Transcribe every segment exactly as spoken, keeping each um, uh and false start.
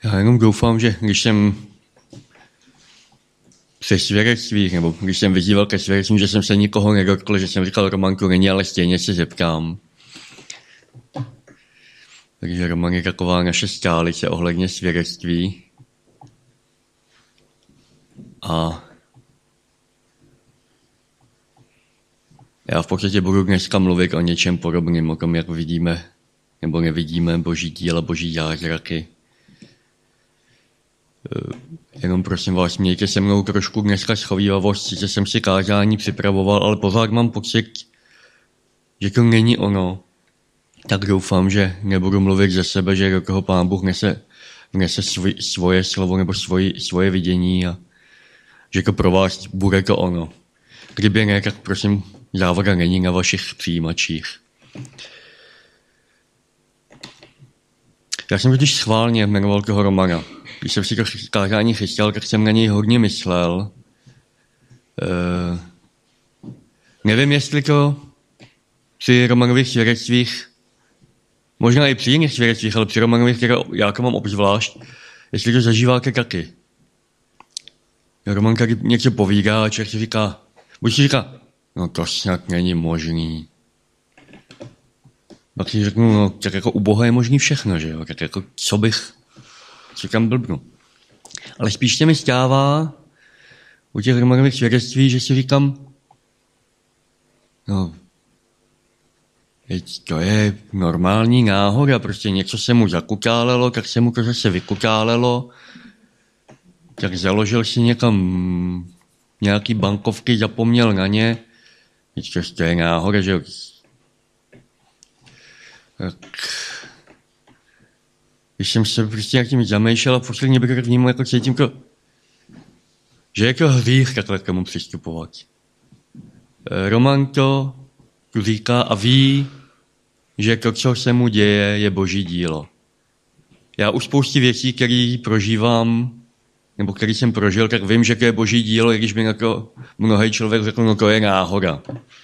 Já jenom doufám, že když jsem se svědectví, nebo když jsem vyzýval ke svědectví, že jsem se nikoho nedotkl, že jsem říkal, Romanku není, ale stejně se zeptám. Takže Roman je taková naše skálice ohledně svědectví. A já v podstatě budu dneska mluvit o něčem podobném, o tom, jak vidíme nebo nevidíme boží díla, boží zázraky. Jenom prosím vás, mějte se mnou trošku dneska schovívavost, že jsem si kázání připravoval, ale pořád mám pocit, že to není ono. Tak doufám, že nebudu mluvit ze sebe, že do toho Pán Bůh nese, nese svoj, svoje slovo nebo svoji, svoje vidění a že to pro vás bude to ono. Kdyby ne, tak prosím, závada není na vašich přijímačích. Já jsem totiž schválně jmenoval toho Romana. Když jsem si to kázání chystal, tak jsem na něj hodně myslel. Uh, nevím, jestli to při Romanových svědectvích, možná i při jiných svědectvích, ale při Romanových, které já to mám obzvlášť, jestli to zažíváte taky. Roman tady něco povídá a člověk si říká, buď si říká, no to snad není možný. Pak si řeknu, no tak jako u Boha je možný všechno, že jo, tak jako co bych, co tam blbnu. Ale spíš se mi stává u těch Romanových svědectví, že si říkám, no, to je normální náhoda, prostě něco se mu zakutálelo, tak se mu to zase vykutálelo, tak založil si někam nějaký bankovky, zapomněl na ně, to je náhoda, že tak, když jsem se prostě jak tím zamýšlel a posledně bych tak vnímal, jako cítím to, že je to hřích takhle k tomu přistupovat. Roman to říká a ví, že to, co se mu děje, je boží dílo. Já už spousty věcí, které prožívám, nebo který jsem prožil, tak vím, že to je boží dílo, i když by na to mnohý člověk řekl, no to je náhoda.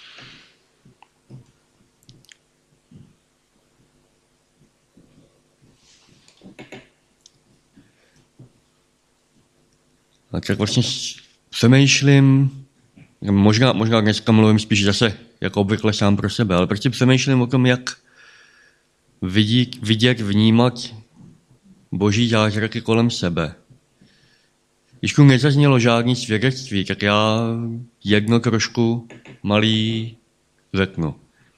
A tak vlastně přemýšlím, možná, možná dneska mluvím spíš zase, jako obvykle sám pro sebe, ale prostě přemýšlím o tom, jak vidět, vidět vnímat boží zázraky kolem sebe. Když tu nezaznělo žádný svědectví, tak já jedno trošku malý řeknu.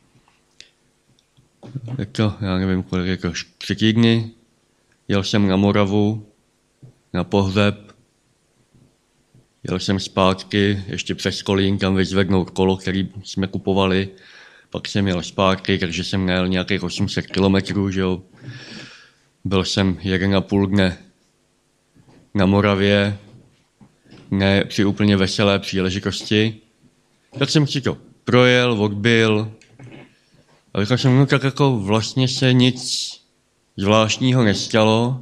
Je to, já nevím, kolik je to, tři týdny, jel jsem na Moravu, na pohřeb, jel jsem zpátky, ještě přes Kolín, tam vyzvednout kolo, který jsme kupovali, pak jsem jel zpátky, takže jsem najel nějakých osm set kilometrů, že jo. Byl jsem jeden a půl dne na Moravě, ne při úplně veselé příležitosti. Tak jsem si to projel, odbil. A říkal jsem, no tak jako vlastně se nic zvláštního nestalo.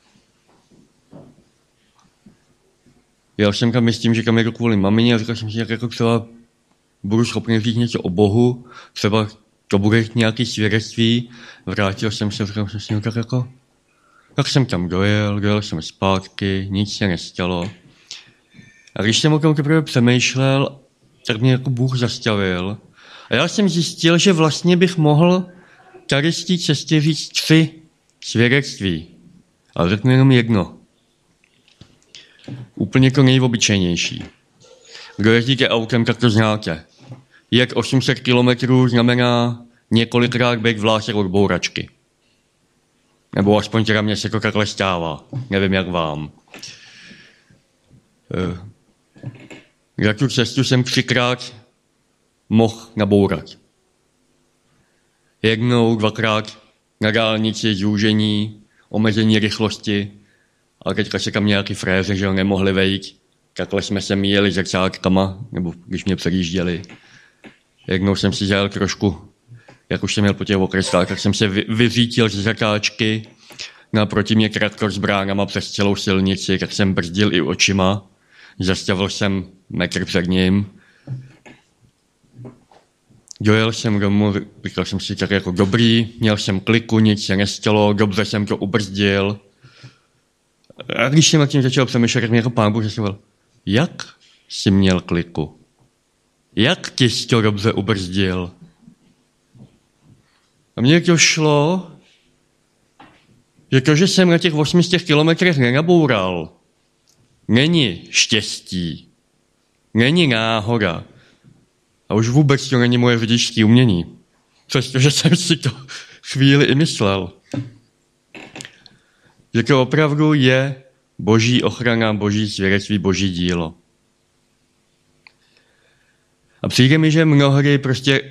Jel jsem tam s tím, že kam jedu kvůli mamině a říkal jsem si, jak jako třeba budu schopný říct něco o Bohu, třeba to bude nějaké svědectví. Vrátil jsem se, říkal jsem si, no tak jako, tak jsem tam dojel, dojel jsem zpátky, nic se nestalo. A když jsem o tom teprve přemýšlel, tak mě jako Bůh zastavil. A já jsem zjistil, že vlastně bych mohl tady z té cesty říct tři svědectví. Ale řeknu jenom jedno. Úplně to nejobyčejnější. Kdo jezdíte autem, tak to znáte. Jet osm set kilometrů znamená několikrát být v vláse od bouračky. Nebo aspoň teda mně se to takhle stává. Nevím, jak vám. Za tu cestu jsem třikrát mohl nabourat. Jednou, dvakrát na dálnici zúžení, omezení rychlosti, ale teďka se tam nějaký fréře, že ho nemohli vejít. Takhle jsme se míjeli zrcátkama, nebo když mě předjížděli. Jednou jsem si zajel trošku, jak už jsem měl po těch okresách, tak jsem se vyřítil z zatáčky, naproti mě traktor s bránama přes celou silnici, tak jsem brzdil i očima. Zastavil jsem metr před ním. Dojel jsem domů, říkal jsem si tak jako dobrý, měl jsem kliku, nic se nestalo, dobře jsem to ubrzdil. A když jsem nad tím začal přemýšlet, tak mě jako Pán Bůh řekl, jak jsi měl kliku? Jak ti jsi to dobře ubrzdil? A mně to šlo, že to, že jsem na těch osmi kilometrech nenaboural, není štěstí, není náhoda. A už vůbec to není moje řidičské umění. Přestože jsem si to chvíli i myslel. Že to opravdu je boží ochrana, boží svědectví, boží dílo. A přijde mi, že mnohdy prostě,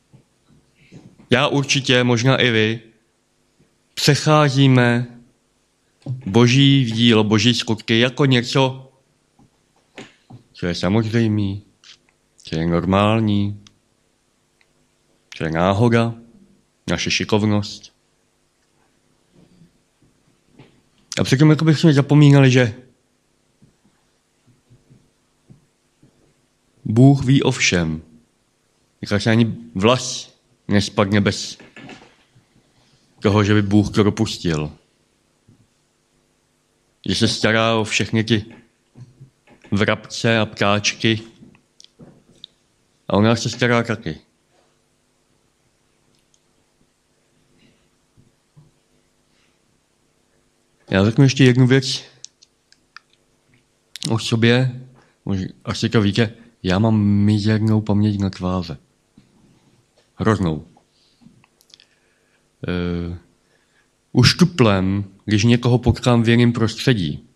já určitě, možná i vy, přecházíme boží dílo, boží skutky jako něco, co je samozřejmé, co je normální, co je náhoda, naše šikovnost. A přitom jako bychom zapomínali, že Bůh ví o všem. Říká se ani vlas nespadne bez toho, že by Bůh to dopustil. Že se stará o všechny ty vrabce a ptáčky a o nás se stará taky. Já řeknu ještě jednu věc o sobě, asi to víte, já mám mizernou paměť na tváře. Hroznou. Uh, už tuplem, když někoho potkám v jiném prostředí,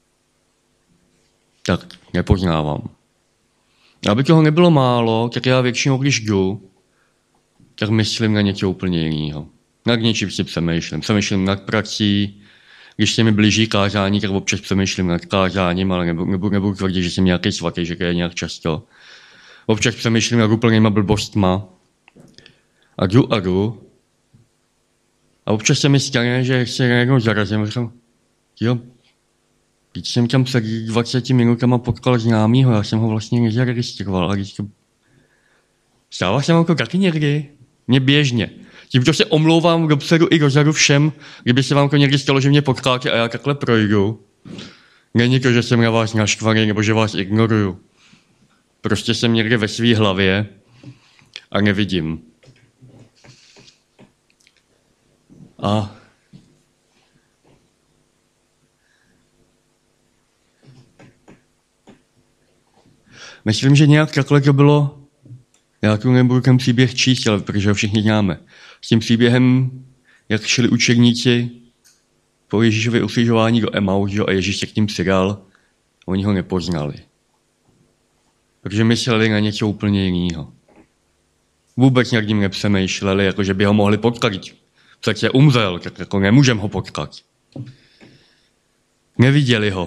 tak nepoznávám. Aby toho nebylo málo, tak já většinou, když jdu, tak myslím na něco úplně jiného. Nad něčím si přemýšlím. Přemýšlím nad prací. Když se mi blíží kázání, tak občas přemýšlím nad kázáním, ale nebudu, nebudu, nebudu tvrdit, že jsem nějaký svatý, že to je nějak často. Občas přemýšlím nad úplnýma blbostma. A jdu a jdu. A občas se mi stane, že se najednou zarazím a říkám, jo, když jsem tam před dvaceti minutama potkal známýho, já jsem ho vlastně nezaregistroval. A když to... Stává se vám to taky někdy? Mně běžně. Tímto se omlouvám dopředu i dozadu všem, kdyby se vám to někdy stalo, že mě potkáte a já takhle projdu. Není to, že jsem na vás naštvaný nebo že vás ignoruju. Prostě jsem někde ve své hlavě a nevidím. A myslím, že nějak takhle to bylo. Já tu nebudu ten příběh číst, ale protože ho všichni známe. S tím příběhem, jak šli učedníci po Ježíšově ukřižování do Emaus, a Ježíš se k ním přidal, oni ho nepoznali. Protože mysleli na něco úplně jiného. Vůbec nad ním nepřemýšleli, jako že by ho mohli potkat. Přece umřel, tak jako nemůžeme ho potkat. Neviděli ho.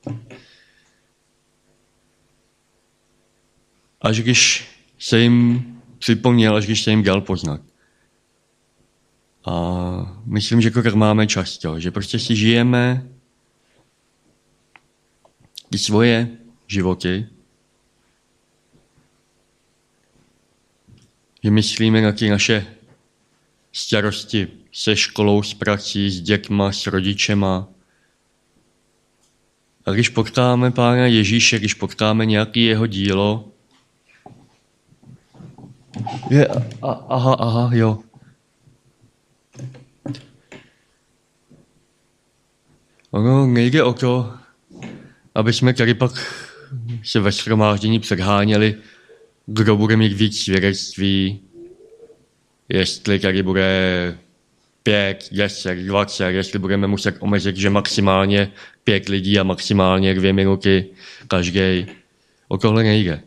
Až když se jim připomněl, až když se jim dal poznat. A myslím, že to tak máme často, že prostě si žijeme ty svoje životy, že myslíme na ty naše starosti se školou, s prací, s dětma, s rodičema. A když potkáme Pána Ježíše, když potkáme nějaké jeho dílo, je, a, aha, aha, jo. Ono nejde o to, aby jsme tady pak se ve shromáždění předháněli, kdo bude mít víc svědectví, jestli tady bude pět, deset, dvacet, jestli budeme muset omezit, že maximálně pět lidí a maximálně dvě minuty každý. O tohle nejde.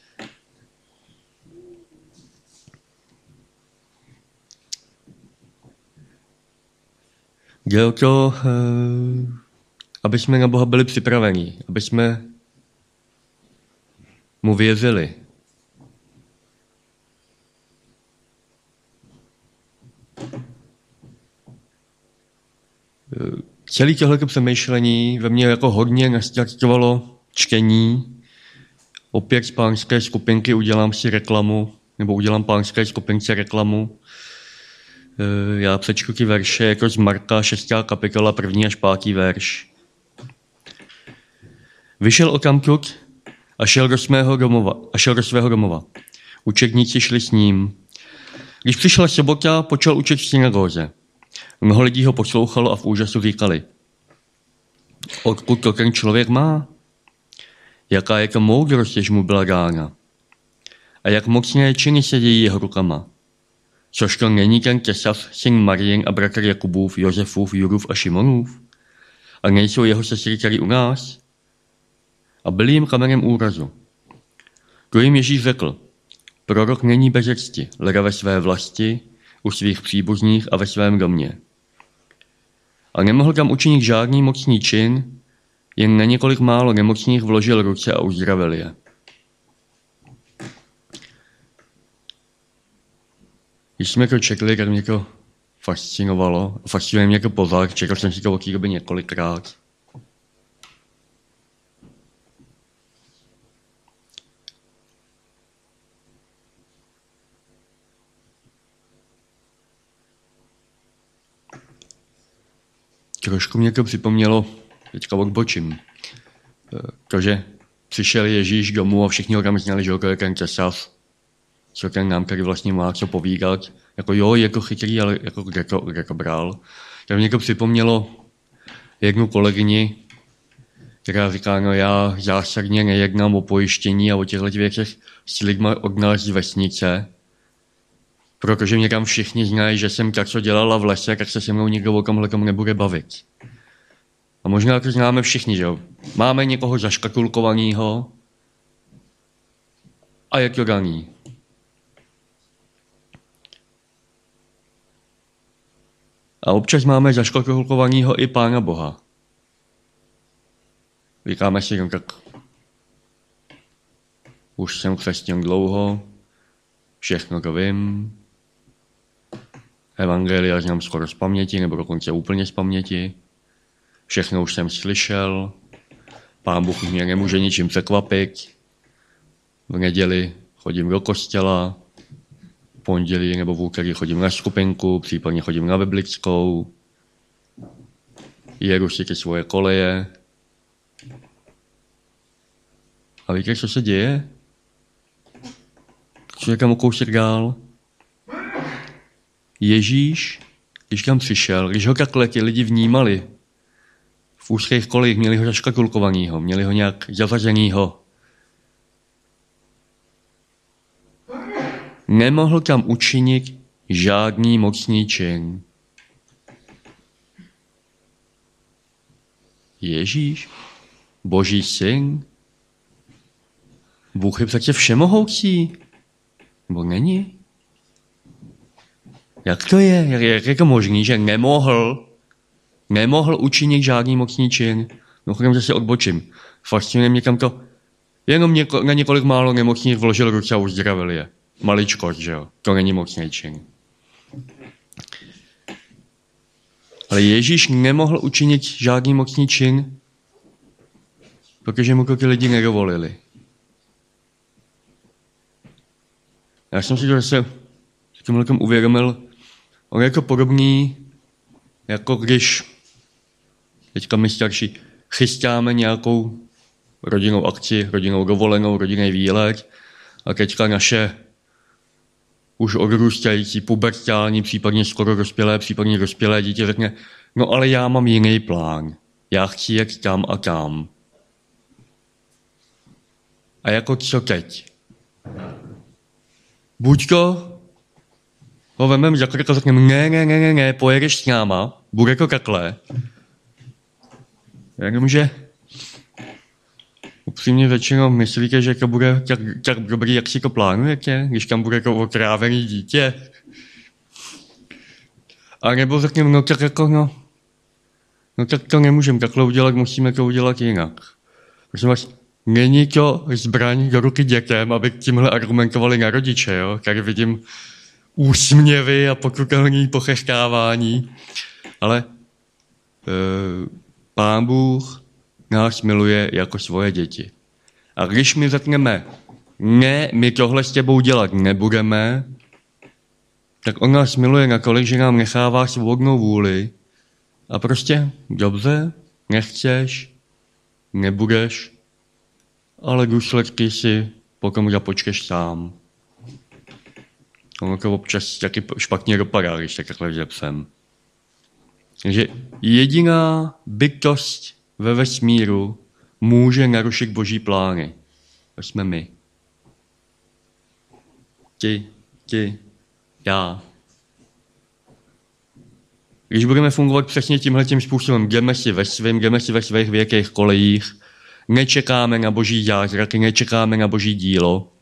Jde o to, aby jsme na Boha byli připraveni, aby jsme mu věřili. Celé tohleto přemýšlení ve mně jako hodně nastartovalo čtení. Opět z pánské skupinky udělám si reklamu, nebo udělám pánské skupince reklamu. Já přečtu ty verše jako z Marka šestá kapitola, první až pátý verš. Vyšel odtamtud a šel do svého domova. A šel do svého domova. Učedníci šli s ním. Když přišla sobota, počal učit v synagóze. Mnoho lidí ho poslouchalo a v úžasu říkali: odkud to ten člověk má? Jaká je to moudrost, jež mu byla dána? A jak mocné činy se dějí jeho rukama? Což to není ten Kesaf, syn Marien a bratr Jakubův, Josefův, Judův a Šimonův? A nejsou jeho sestry tady u nás? A byl jim kamenem úrazu. To jim Ježíš řekl: prorok není bez cti, leda ve své vlasti, u svých příbuzných a ve svém domě. A nemohl tam učinit žádný mocný čin, jen na několik málo nemocných vložil ruce a uzdravil je. Když jsme to četli, tak mě to fascinovalo. Fascinuje mě to pořád, čekal jsem si to od té doby několikrát. Trošku mě to připomnělo, teďka odbočím, to, že přišel Ježíš domů a všichni ho tam znali, že ho je ten Kesaf, co ten nám tady vlastně má co povídat. Jako jo, je to chytrý, ale jako kde to, kde to bral. Tak mě to připomnělo jednu kolegyni, která říká, no já zásadně nejednám o pojištění a o těchto věcech s lidmi od nás z vesnice, protože mě tam všichni znají, že jsem tak, co dělala v lese, tak se se mnou nikdo o tomhle tomu nebude bavit. A možná to známe všichni, že jo. Máme někoho zaškatulkovanýho a je to daný. A občas máme zaškatulkovanýho i Pána Boha. Říkáme si, no tak už jsem křesťan dlouho, všechno to vím, evangelia znám skoro z paměti, nebo dokonce úplně z paměti, všechno už jsem slyšel, Pán Bůh mě nemůže ničím překvapit, v neděli chodím do kostela, v pondělí nebo v úterý chodím na skupinku, případně chodím na biblickou, jedu si ty svoje koleje. A víte, co se děje? Co je tam o kousek dál? Ježíš, když tam přišel, když ho takhle ti lidi vnímali, v úzkých kolejích měli ho zaškatulkovanýho, měli ho nějak zavařenýho. Nemohl tam učinit žádný mocný čin. Ježíš, Boží syn, Bůh je přece všemohoucí. Nebo není? Jak to je? Jak je to možný, že nemohl, nemohl učinit žádný mocný čin? No chodem zase odbočím. Fascinuje mě tam to, jenom něko, na několik málo nemocných vložil ruce a uzdravil je. Maličkost, že jo? To není mocný čin. Ale Ježíš nemohl učinit žádný mocný čin, protože mu to ty lidi nedovolili. Já jsem si to zase s tímhle tom uvědomil, on je to podobný, jako když teďka my starší chystáme nějakou rodinnou akci, rodinnou dovolenou, rodinný výlet a teďka naše už odrůstající, pubertální, případně skoro dospělé, případně dospělé dítě řekne, no ale já mám jiný plán, já chci jet tam a tam. A jako co teď? Buď to ho vememe za krk a řekneme, ne, ne, ne, ne, ne, pojedeš s náma, bude to takhle. Jenomže upřímně většinou myslíte, že to bude tak, tak dobrý, jak si to plánujete, když tam bude to otrávený dítě. A nebo řekneme, no tak jako, no, no tak to nemůžeme takhle udělat, musíme to udělat jinak. Prosím vás, není to zbraň do ruky dětem, aby tímhle argumentovali na rodiče, jo? Tady vidím úsměvy a pokutelné pochechkávání. Ale e, Pán Bůh nás miluje jako svoje děti. A když my řekneme, ne, my tohle s tebou dělat nebudeme, tak on nás miluje natolik, že nám nechává svobodnou vůli a prostě, dobře, nechceš, nebudeš, ale důsledky si potom započteš sám. Ono to občas taky špatně dopadá, když tak takhle vzepsem. Takže jediná bytost ve vesmíru může narušit boží plány. To jsme my. Ty, ty, já. Když budeme fungovat přesně tímhletím způsobem, jdeme si ve svém, jdeme si ve svých věkých kolejích, nečekáme na boží zázraky, nečekáme na boží dílo,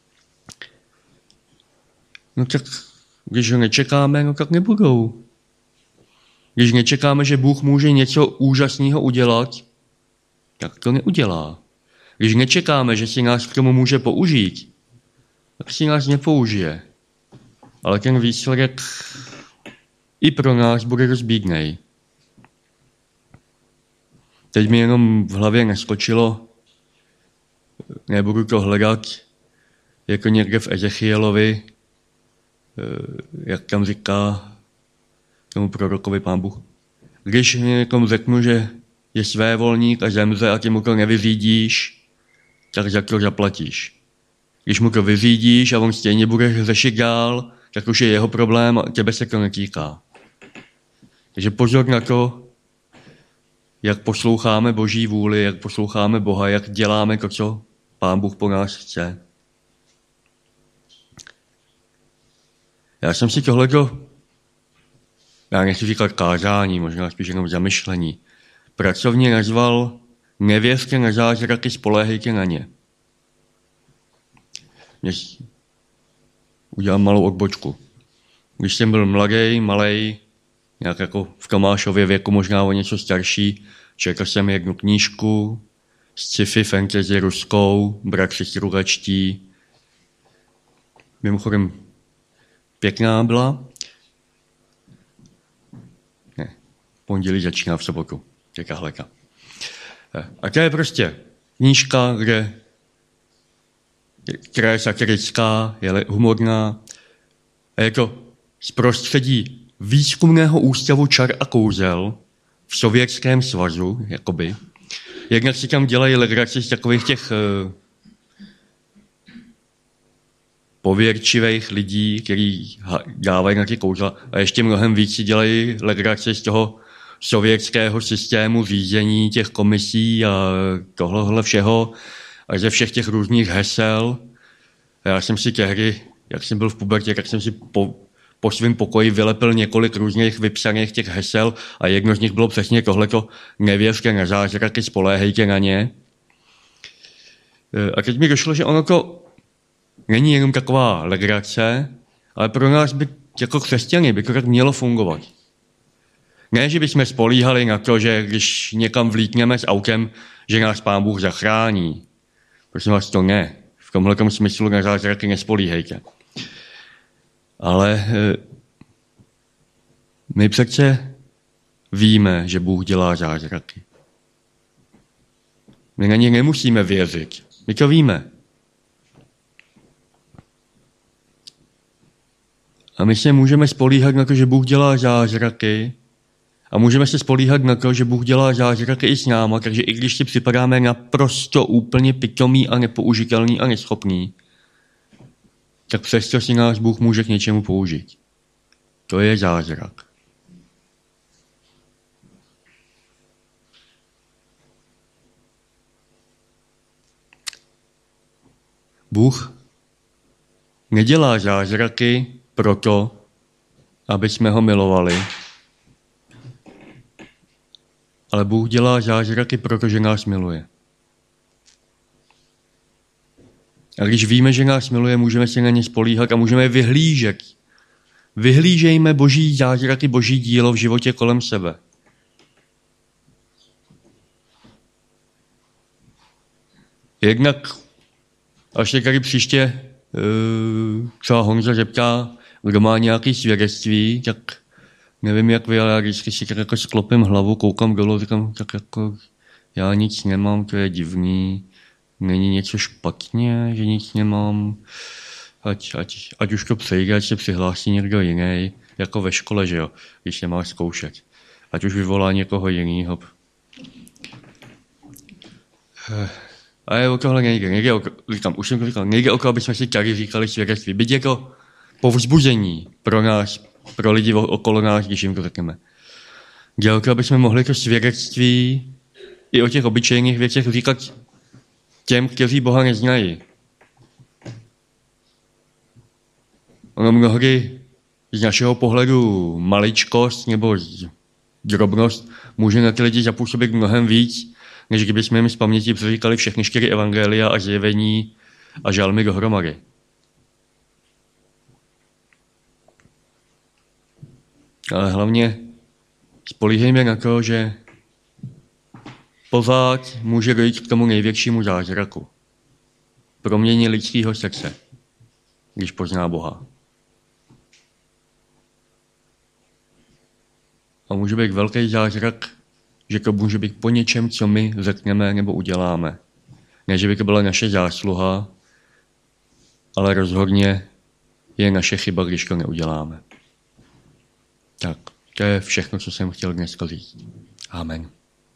no tak když ho nečekáme, no tak nebudou. Když nečekáme, že Bůh může něco úžasného udělat, tak to neudělá. Když nečekáme, že si nás k tomu může použít, tak si nás nepoužije. Ale ten výsledek i pro nás bude rozbídnej. Teď mi jenom v hlavě neskočilo, nebudu to hledat, jako někde v Ezechielovi, jak tam říká tomu prorokovi Pán Bůh. Když někomu řeknu, že je svévolník a zemře a ty mu to nevyřídíš, tak za to zaplatíš. Když mu to vyřídíš a on stejně bude řešit dál, tak už je jeho problém a těbe se to netýká. Takže pozor na to, jak posloucháme Boží vůli, jak posloucháme Boha, jak děláme to, co Pán Bůh po nás chce. Já jsem si tohleto, já nechci říkat kázání, možná spíš jenom zamyšlení, pracovně nazval nevěřte na zázraky, spoléhejte na ně. Dnes udělám malou odbočku. Když jsem byl mladý, malej, nějak jako v Tomášově věku, možná o něco starší, četl jsem jednu knížku, sci-fi fantasy ruskou, bratři Strulečtí. Mimochodem pěkná byla. Ne, pondělí začíná v sobotu. Těka hleka. A to je prostě knížka, kde, která je satirická, je humorná. A je to z prostředí Výzkumného ústavu čar a kouzel v Sovětském svazu, jakoby. Jednak si tam dělají legraci z takových těch uh, pověrčivých lidí, kteří dávají na ty kouzla. A ještě mnohem víc si dělají legraci z toho sovětského systému řízení těch komisí a tohohle všeho a ze všech těch různých hesel. A já jsem si tehdy, jak jsem byl v pubertě, tak jsem si po, po svém pokoji vylepil několik různých vypsaných těch hesel a jedno z nich bylo přesně tohleto: nevěřte na zázraky, spoléhejte na ně. A teď mi došlo, že ono to není jenom taková legrace, ale pro nás by jako křesťany by to tak mělo fungovat. Ne, že bychom spolíhali na to, že když někam vlítneme s autem, že nás Pán Bůh zachrání. Prosím vás, to ne. V tomhletom smyslu na zázraky nespolíhejte. Ale my přece víme, že Bůh dělá zázraky. My na ně nemusíme věřit. My to víme. A my se můžeme spolíhat na to, že Bůh dělá zázraky, a můžeme se spolíhat na to, že Bůh dělá zázraky i s náma, takže i když si připadáme naprosto úplně pitomý a nepoužitelný a neschopný, tak přesto si nás Bůh může k něčemu použít. To je zázrak. Bůh nedělá zázraky proto, aby jsme ho milovali, ale Bůh dělá zázraky, protože nás miluje. A když víme, že nás miluje, můžeme se na ně spolíhat a můžeme vyhlížet. Vyhlížejme Boží zázraky, Boží dílo v životě kolem sebe. Jednak, až se tady příště uh, třeba Honza zeptá, kdo má nějaké svědectví, tak nevím, jak vy, ale já vždycky si tak jako sklopím hlavu, koukám dolů, říkám, tak jako já nic nemám, to je divný, není něco špatně, že nic nemám, ať, ať, ať už to přejde, ať se přihlásí někdo jiný, jako ve škole, že jo, když se máš zkoušet. Ať už vyvolá někoho jiného. A je o tohle nejde. nejde o, říkám, už jsem to říkal, nejde o to, aby jsme si tady říkali svědectví. Byť je to povzbuzení pro nás, pro lidi okolo nás, když jim to řekneme. Jde o to, aby jsme mohli to svědectví i o těch obyčejných věcech říkat těm, kteří Boha neznají. Ono mnohdy z našeho pohledu maličkost nebo drobnost může na ty lidi zapůsobit mnohem víc, než kdybychom jim z paměti přeříkali všechny čtyři evangelia a zjevení a žalmy dohromady. Ale hlavně spolíhejme na to, že pořád může dojít k tomu největšímu zázraku. Proměně lidského srdce, když pozná Boha. A může být velký zázrak, že to může být po něčem, co my řekneme nebo uděláme. Ne, že by to byla naše zásluha, ale rozhodně je naše chyba, když to neuděláme. Tak, to je všechno, co jsem chtěl dneska říct. Amen.